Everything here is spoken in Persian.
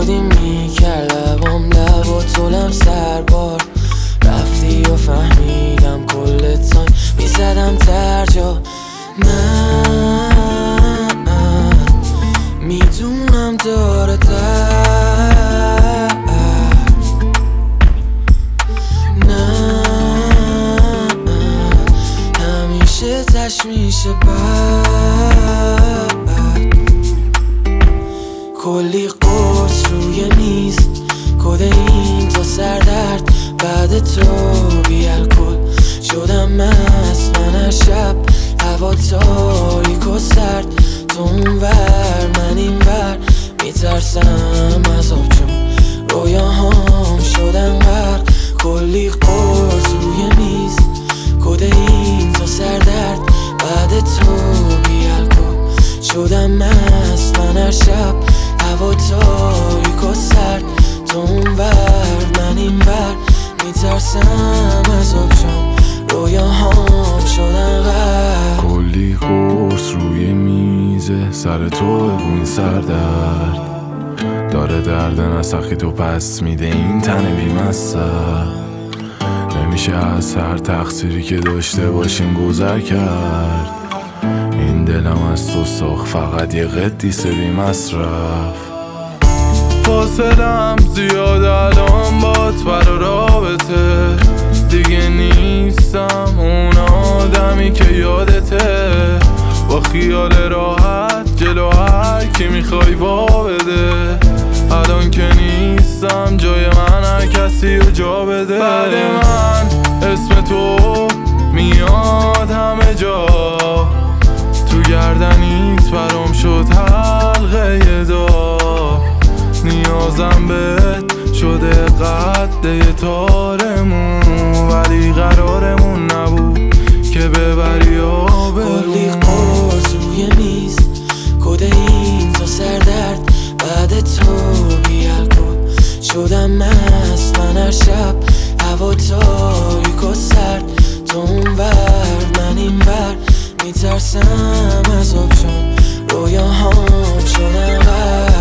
شدی میکرد لبام لب و طولم سربار. رفتی و فهمیدم کل تایم میزدم ترجا. نه میدونم داره همیشه تش میشه بد. کلی قرص روی میز، کدئین تا سردرد. بعد تو بی الکل شدم مست من هر شب. هوا تاریک و سرد، تو اونور من اینور. میترسم از آب چون رویاهام شدن غرق. کلی قرص روی میز، کدئین تا سردرد. بعد تو بی الکل شدم مست من هر شب. هوا تاریک و سرد، تو اونور من اینور. میترسم از آب چون رویاهام شدن غرق. کلی قرص روی میزه، سر تو بگوین سردرد. داره درد نسخی تو پس میده این تن بیمستر. نمیشه از هر تقصیری که داشته باشیم گذر کرد. این دلم از تو ساخت فقط یه قدیس بی مصرف. فاصلم زیاد الان بات برا رابطه. دیگه نیستم اون آدمی که یادته. با خیال راحت جلو هر کی میخوای وا بده. الان که نیستم جای من هر کسی رو جا بده. بعد من اسم تو میاد همه جا. تو گردنیت برام شد حلقه دار. نیازم بهت شده قده تارمون، ولی قرارمون نبود که ببری آبمون. کلی قرص روی میز، کدئین تا سردرد. بعد تو بی الکل شدم مست من هر شب. هوا تاریک و سرد، تو اونور من اینور. میترسم از آب چون رویاهام شدن غرق.